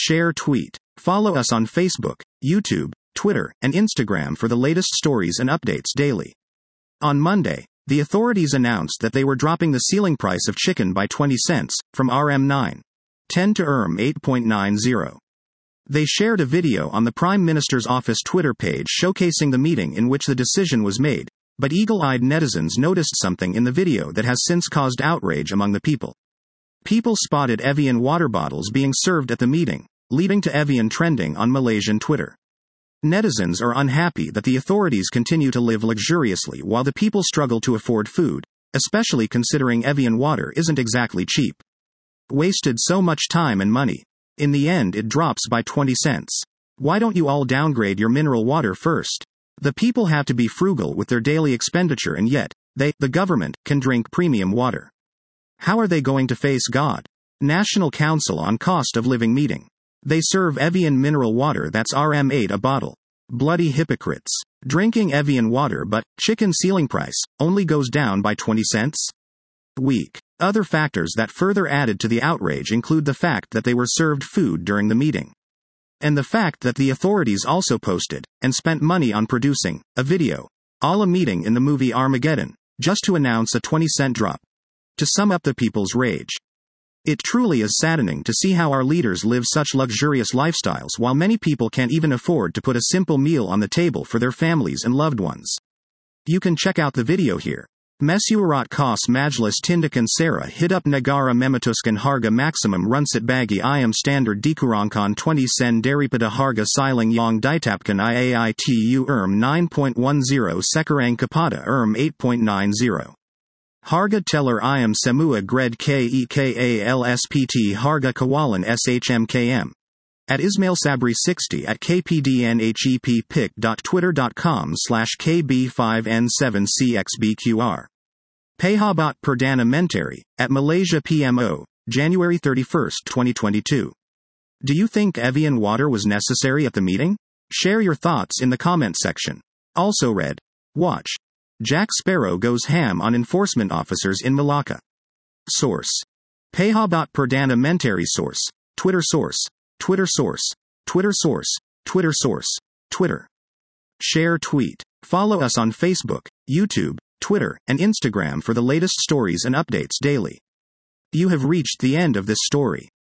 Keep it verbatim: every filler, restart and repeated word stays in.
Share tweet. Follow us on Facebook, YouTube, Twitter, and Instagram for the latest stories and updates daily. On Monday, the authorities announced that they were dropping the ceiling price of chicken by twenty cents, from R M nine ten to R M eight point nine zero. They shared a video on the Prime Minister's office Twitter page showcasing the meeting in which the decision was made, but eagle-eyed netizens noticed something in the video that has since caused outrage among the people. People spotted Evian water bottles being served at the meeting, leading to Evian trending on Malaysian Twitter. Netizens are unhappy that the authorities continue to live luxuriously while the people struggle to afford food, especially considering Evian water isn't exactly cheap. Wasted so much time and money. In the end it drops by twenty cents. Why don't you all downgrade your mineral water first? The people have to be frugal with their daily expenditure and yet, they, the government, can drink premium water. How are they going to face God? National Council on Cost of Living meeting. They serve Evian mineral water that's R M eight a bottle. Bloody hypocrites. Drinking Evian water but, chicken ceiling price, only goes down by twenty cents? Weak. Other factors that further added to the outrage include the fact that they were served food during the meeting. And the fact that the authorities also posted, and spent money on producing, a video, a la meeting in the movie Armageddon, just to announce a twenty cent drop. To sum up the people's rage. It truly is saddening to see how our leaders live such luxurious lifestyles while many people can't even afford to put a simple meal on the table for their families and loved ones. You can check out the video here. Mesuarat Kos Majlis Tindakan Sara Hidup Negara Memutuskan Harga Maximum Runsit Bagi Ayam Standard Dikurangkan twenty sen Daripada Harga Siling Yang Ditapkan Iaitu Erm nine point one zero Sekarang Kepada Erm eight point nine zero. Harga Teller Ayam Semua Gred Kekalspt Harga Kawalan Shmkm. At Ismail Sabri sixty at kpdnheppic.twitter.com slash kb5n7cxbqr. Pejabat Perdana Menteri, at Malaysia P M O, January thirty-first, twenty twenty-two. Do you think Evian water was necessary at the meeting? Share your thoughts in the comment section. Also read. Watch. Jack Sparrow goes ham on enforcement officers in Malacca. Source. Pejabat Perdana Menteri. Source. Twitter source. Twitter source. Twitter source. Twitter source. Twitter. Share tweet. Follow us on Facebook, YouTube, Twitter, and Instagram for the latest stories and updates daily. You have reached the end of this story.